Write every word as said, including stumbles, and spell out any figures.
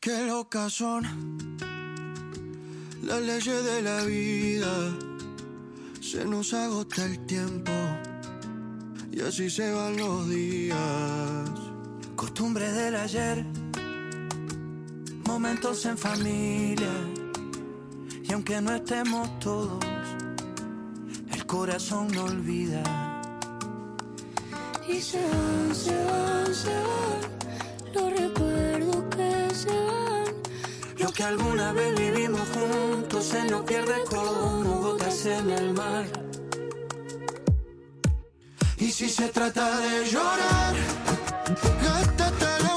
Qué locas son las leyes de la vida. Se nos agota el tiempo y así se van los días. Costumbre del ayer, momentos en familia. Y aunque no estemos todos, el corazón no olvida. Y se van, se van, se van los recuerdos que se van. Lo que alguna vez vivimos juntos se nos pierde como gotas en el mar. Y si se trata de llorar, gástate la